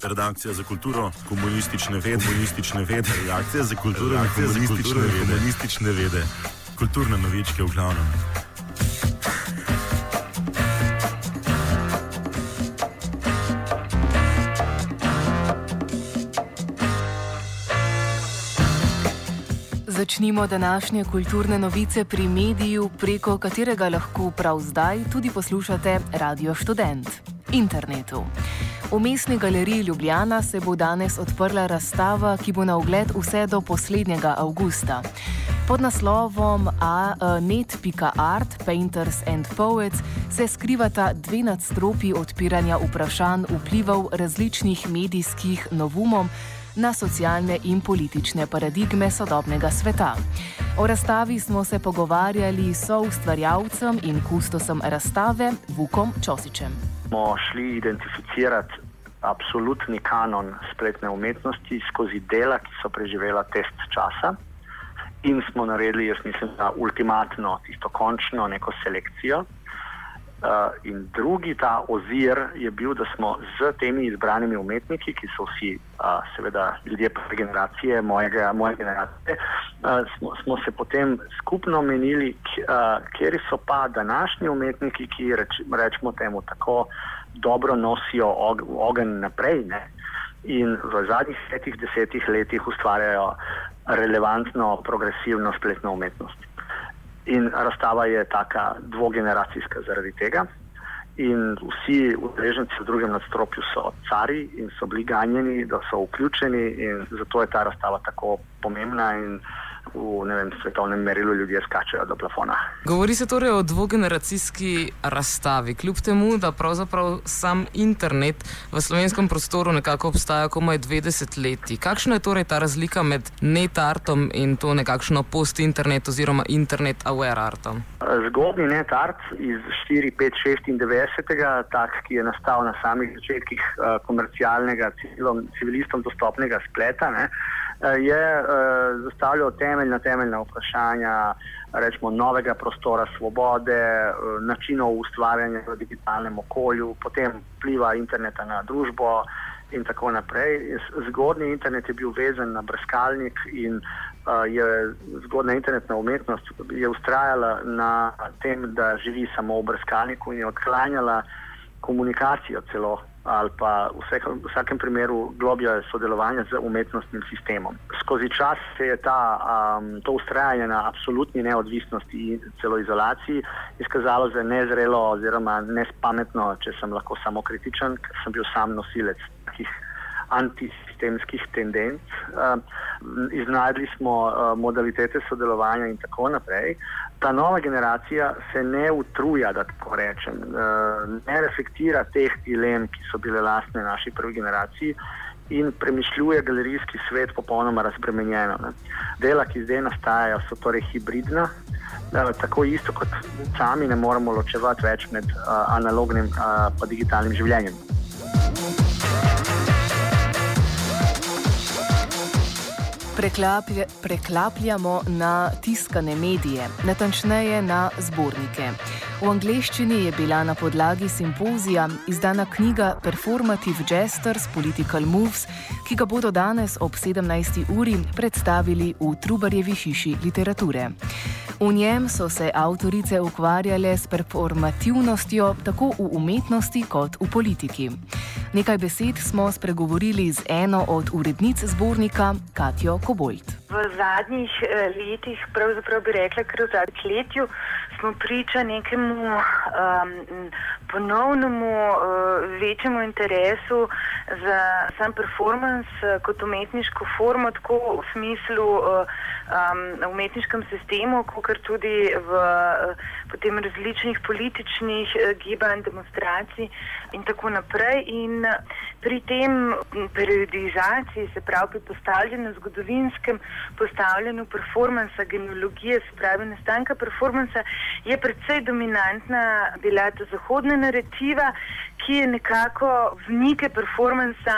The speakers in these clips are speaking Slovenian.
redakcija za kulturo, komunistične vede, redakcija za kulturo, komunistične vede, kulturne novičke v glavnem. Začnimo današnje kulturne novice pri mediju, preko katerega lahko prav zdaj tudi poslušate Radio Študent, internetu. V Mestni galeriji Ljubljana se bo danes odprla razstava, ki bo na ogled vse do poslednjega avgusta. Pod naslovom net.art, Painters and Poets se skrivata dve nadstropji odpiranja vprašanj vplivov različnih medijskih novumov na socialne in politične paradigme sodobnega sveta. O razstavi smo se pogovarjali s soustvarjalcem in kustosom razstave Vukom Čosičem. Smo šli identificirati absolutni kanon spletne umetnosti skozi dela, ki so preživela test časa, in smo naredili, jaz mislim, da ultimatno, tisto končno neko selekcijo. In drugi ta ozir je bil, da smo z temi izbranimi umetniki, ki so vsi seveda ljudje prve generacije, moje generacije, smo se potem skupno menili, kjer so pa današnji umetniki, ki rečemo temu tako dobro nosijo ogenj naprej, ne? In v zadnjih 10 letih ustvarjajo relevantno, progresivno spletno umetnost. In razstava je taka dvogeneracijska zaradi tega. In vsi udeleženci v drugem nadstropju so cari in so bili ganjeni, da so vključeni, in zato je ta razstava tako pomembna in v svetovnem merilu ljudje skačejo do plafona. Govori se torej o dvogeneracijski razstavi, kljub temu, da pravzaprav sam internet v slovenskem prostoru nekako obstaja komaj 20 leti. Kakšna je torej ta razlika med net-artom in to nekakšno post-internet oziroma internet-aware artom? Zgodni net-art iz 4, 5, 96, tak, ki je nastal na samih začetkih komercialnega, civilistom dostopnega spleta, ne, je zastavljal temeljna vprašanja, rečemo, novega prostora svobode, načinov ustvarjanja v digitalnem okolju, potem vpliva interneta na družbo in tako naprej. Zgodnji internet je bil vezan na brskalnik in je zgodna internetna umetnost je vztrajala na tem, da živi samo v brskalniku in je odklanjala komunikacijo celo ali pa v vsakem primeru globje sodelovanja z umetnostnim sistemom. Skozi čas se je to vztrajanje na absolutni neodvisnosti in celo izolaciji izkazalo za nezrelo oziroma nespametno, če sem lahko samo kritičen, ker sem bil sam nosilec takih antisistemskih tendenc. Iznajdli smo modalitete sodelovanja in tako naprej. Ta nova generacija se ne utruja, da tako rečem, ne reflektira teh dilem, ki so bile lastne naši prvi generaciji, in premišljuje galerijski svet popolnoma razbremenjeno. Ne. Dela, ki zdaj nastajajo, so torej hibridna, tako isto kot sami ne moremo ločevati več med analognim pa digitalnim življenjem. Preklapljamo na tiskane medije, natančneje na zbornike. V angleščini je bila na podlagi simpozija izdana knjiga Performative Gestures Political Moves, ki ga bodo danes ob 17. uri predstavili v Trubarjevi hiši literature. V njem so se avtorice ukvarjale s performativnostjo tako v umetnosti kot v politiki. Nekaj besed smo spregovorili z eno od urednic zbornika, Katjo Kobolt. V zadnjih letih, pravzaprav bi rekla, ker v zadnjetletju smo priča nekemu ponovnemu večjemu interesu za sam performance kot umetniško formo, tako v smislu umetniškem sistemu, kakor tudi v potem različnih političnih gibanj, demonstracij in tako naprej. In pri tem periodizaciji, se pravi pri postavljanju zgodovinskem postavljanju performansa, genealogije, se pravi nastanka performansa, je predvsej dominantna bila ta zahodna narativa, ki je nekako vnike performansa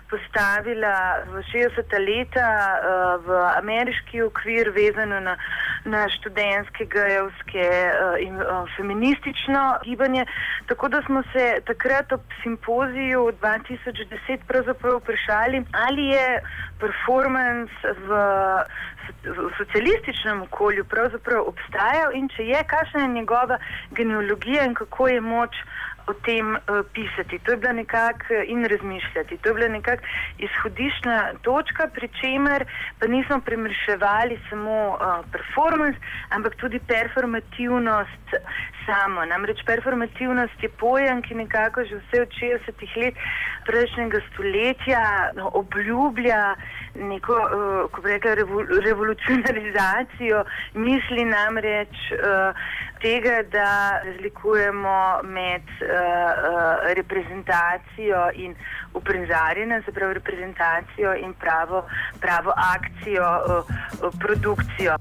postavila v 60. leta v ameriški okvir, vezano na študentske, gejevske in feministično gibanje. Tako da smo se takrat ob simpoziju 2010 pravzaprav vprašali, ali je performance v socialističnem okolju pravzaprav obstajal in če je, kakšna je njegova genealogija in kako je moč o tem pisati. To je bila in razmišljati. To je bila nekako izhodiščna točka, pri čemer pa nismo primerševali samo performance, ampak tudi performativnost samo. Namreč performativnost je pojem, ki nekako že vse od 60. let prejšnjega stoletja obljublja neko, ko bi rekla, revolucionarizacijo misli, namreč tega, da razlikujemo med reprezentacijo in uprizarjanjem, se pravi reprezentacijo in pravo akcijo, produkcijo.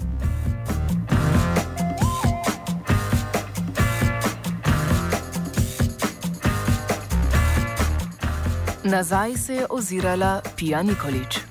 Nazaj se je ozirala Pija Nikolić.